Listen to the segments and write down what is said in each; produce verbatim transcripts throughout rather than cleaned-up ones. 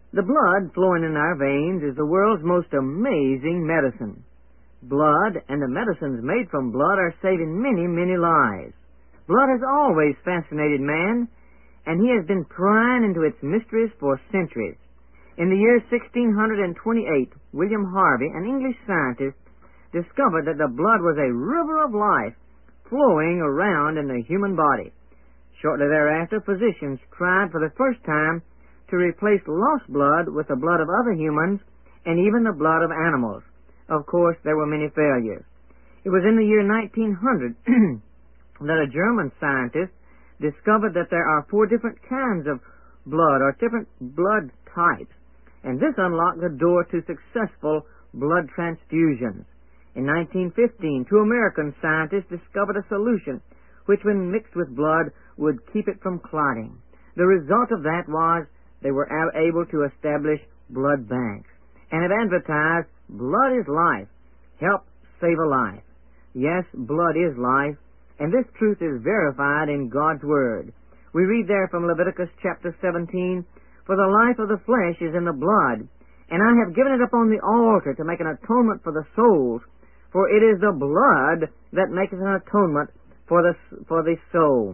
The blood flowing in our veins is the world's most amazing medicine. Blood and the medicines made from blood are saving many, many lives. Blood has always fascinated man, and he has been prying into its mysteries for centuries. In the year sixteen twenty-eight, William Harvey, an English scientist, discovered that the blood was a river of life flowing around in the human body. Shortly thereafter, physicians tried for the first time to replace lost blood with the blood of other humans and even the blood of animals. Of course, there were many failures. It was in the year nineteen hundred that a German scientist discovered that there are four different kinds of blood, or different blood types, and this unlocked the door to successful blood transfusions. In nineteen fifteen, two American scientists discovered a solution which, when mixed with blood, would keep it from clotting. The result of that was they were able to establish blood banks and have advertised, "Blood is life. Help save a life." Yes, blood is life, and this truth is verified in God's Word. We read there from Leviticus chapter seventeen, "For the life of the flesh is in the blood, and I have given it upon the altar to make an atonement for the souls, for it is the blood that maketh an atonement for the, for the soul."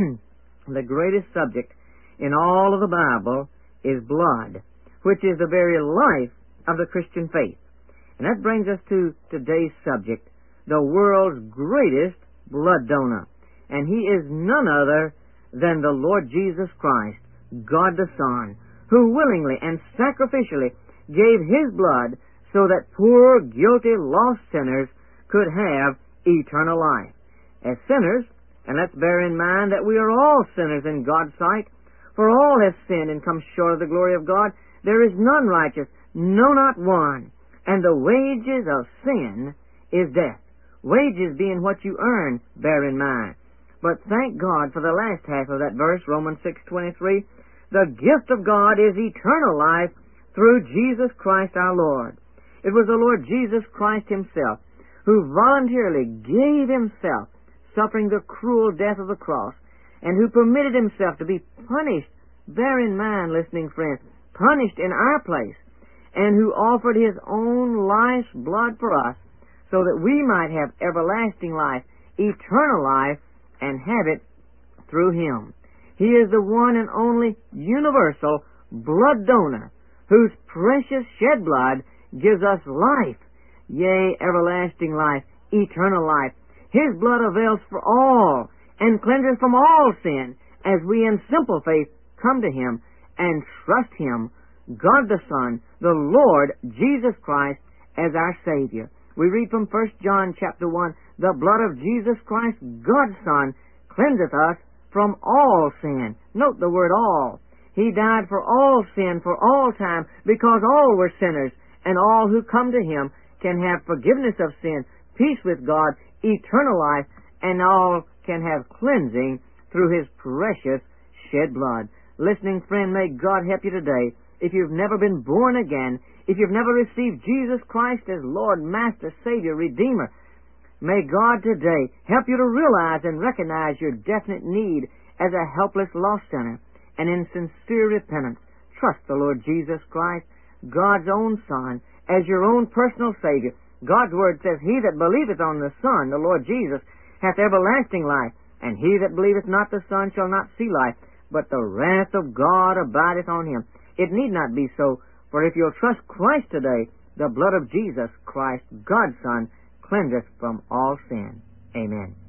The greatest subject in all of the Bible is blood, which is the very life of the Christian faith. And that brings us to today's subject, the world's greatest blood donor. And he is none other than the Lord Jesus Christ, God the Son, who willingly and sacrificially gave his blood so that poor, guilty, lost sinners could have eternal life. As sinners, and let's bear in mind that we are all sinners in God's sight, for all have sinned and come short of the glory of God. There is none righteous, no, not one. And the wages of sin is death. Wages being what you earn, bear in mind. But thank God for the last half of that verse, Romans six twenty-three. The gift of God is eternal life through Jesus Christ our Lord. It was the Lord Jesus Christ himself who voluntarily gave himself, suffering the cruel death of the cross, and who permitted himself to be punished, bear in mind, listening friends, punished in our place, and who offered his own life's blood for us, so that we might have everlasting life, eternal life, and have it through him. He is the one and only universal blood donor, whose precious shed blood gives us life, yea, everlasting life, eternal life. His blood avails for all, and cleanses from all sin, as we in simple faith come to him and trust him, God the Son, the Lord Jesus Christ, as our Savior. We read from First John chapter one, "The blood of Jesus Christ, God's Son, cleanseth us from all sin." Note the word all. He died for all sin for all time, because all were sinners, and all who come to him can have forgiveness of sin, peace with God, eternal life, and all can have cleansing through his precious shed blood. Listening friend, may God help you today. If you've never been born again, if you've never received Jesus Christ as Lord, Master, Savior, Redeemer, may God today help you to realize and recognize your definite need as a helpless lost sinner, and in sincere repentance, trust the Lord Jesus Christ, God's own Son, as your own personal Savior. God's Word says, "He that believeth on the Son, the Lord Jesus, hath everlasting life, and he that believeth not the Son shall not see life, but the wrath of God abideth on him." It need not be so, for if you'll trust Christ today, the blood of Jesus Christ, God's Son, cleanseth from all sin. Amen.